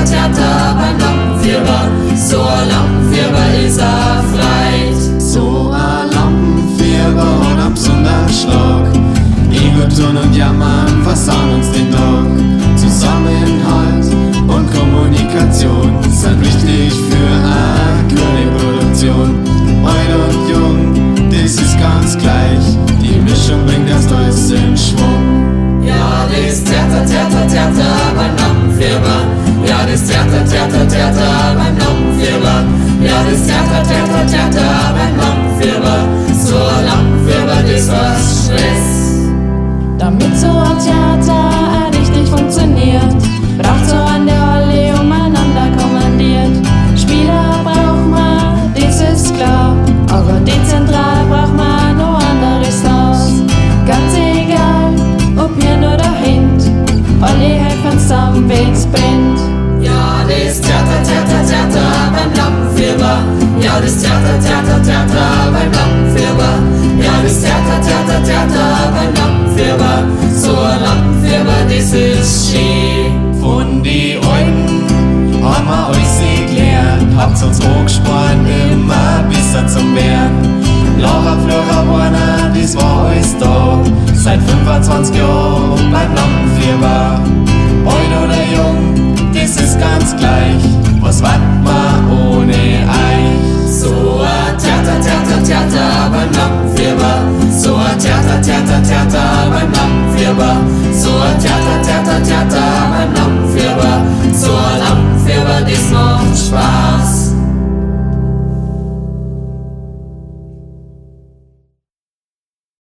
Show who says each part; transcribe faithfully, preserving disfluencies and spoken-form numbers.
Speaker 1: Theater beim Lampenfieber. So ein Lampenfieber ist er freit.
Speaker 2: So ein Lampenfieber und am Sonnenschlag. Ego-Tun und Jammern versauen uns den Tag. Zusammenhalt und Kommunikation sind wichtig für eine gute Produktion. Alt und jung, das ist ganz gleich. Die Mischung bringt erst alles in Schwung.
Speaker 1: Ja, das Theater, Theater, Theater beim Lampenfieber. Ja, das Theater, Theater, Theater beim Lampenfieber. Ja, das Theater, Theater, Theater beim Lampenfieber. So ein Lampenfieber, das war Stress.
Speaker 3: Damit so ein Theater richtig funktioniert, braucht so an der alle umeinander kommandiert. Spieler braucht man, das ist klar, aber dezentral braucht man noch anderes aus. Ganz egal, ob hier nur dahin, alle helfen zusammen, wenn's brennt.
Speaker 1: Ja, das Theater, Theater, Theater beim Lampenfieber. Ja, das Theater, Theater, Theater beim Lampenfieber. Ja, das Theater, Theater, Theater beim Lampenfieber. So ein Lampenfieber, das ist schön.
Speaker 2: Von die Alten haben wir alles gelernt. Habt's uns hochgespannt, immer besser zum Werden. Lacher, Flucher, Warner, das war alles da. Seit fünfundzwanzig Jahren beim Lampenfieber. Alt oder jung, das ist ganz gleich. Was wart man ohne euch?
Speaker 1: So ein Theater, Theater, Theater beim Lampenfieber. So ein Theater, Theater, Theater beim Lampenfieber. So ein Theater, Theater, Theater